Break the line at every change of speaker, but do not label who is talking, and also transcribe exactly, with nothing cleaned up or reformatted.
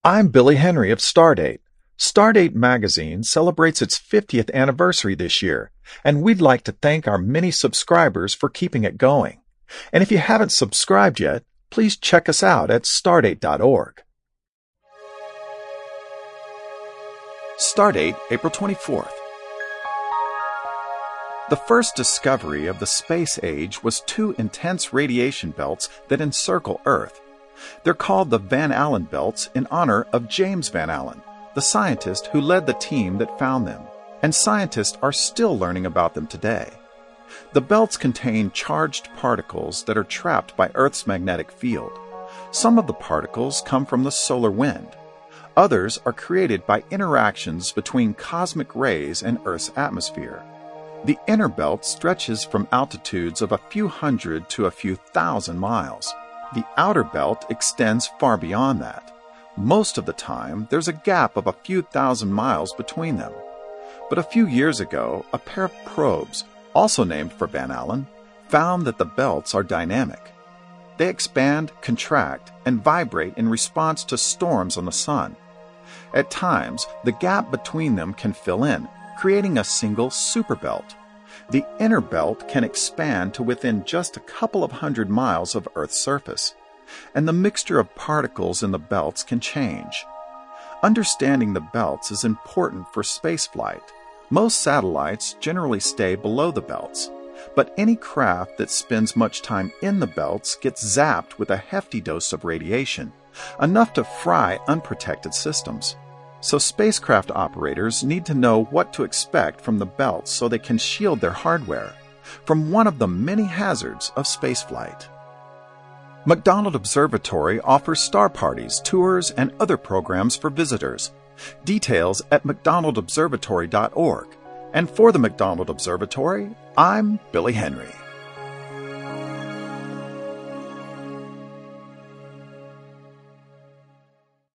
I'm Billy Henry of Stardate. Stardate magazine celebrates its fiftieth anniversary this year, and we'd like to thank our many subscribers for keeping it going. And if you haven't subscribed yet, please check us out at stardate dot org. Stardate, April twenty-fourth. The first discovery of the space age was two intense radiation belts that encircle Earth. They're called the Van Allen belts in honor of James Van Allen, the scientist who led the team that found them, and scientists are still learning about them today. The belts contain charged particles that are trapped by Earth's magnetic field. Some of the particles come from the solar wind. Others are created by interactions between cosmic rays and Earth's atmosphere. The inner belt stretches from altitudes of a few hundred to a few thousand miles. The outer belt extends far beyond that. Most of the time, there's a gap of a few thousand miles between them. But a few years ago, a pair of probes, also named for Van Allen, found that the belts are dynamic. They expand, contract, and vibrate in response to storms on the sun. At times, the gap between them can fill in, creating a single superbelt. The inner belt can expand to within just a couple of hundred miles of Earth's surface, and the mixture of particles in the belts can change. Understanding the belts is important for spaceflight. Most satellites generally stay below the belts, but any craft that spends much time in the belts gets zapped with a hefty dose of radiation, enough to fry unprotected systems. So spacecraft operators need to know what to expect from the belts so they can shield their hardware from one of the many hazards of spaceflight. McDonald Observatory offers star parties, tours, and other programs for visitors. Details at mcdonald observatory dot org. And for the McDonald Observatory, I'm Billy Henry.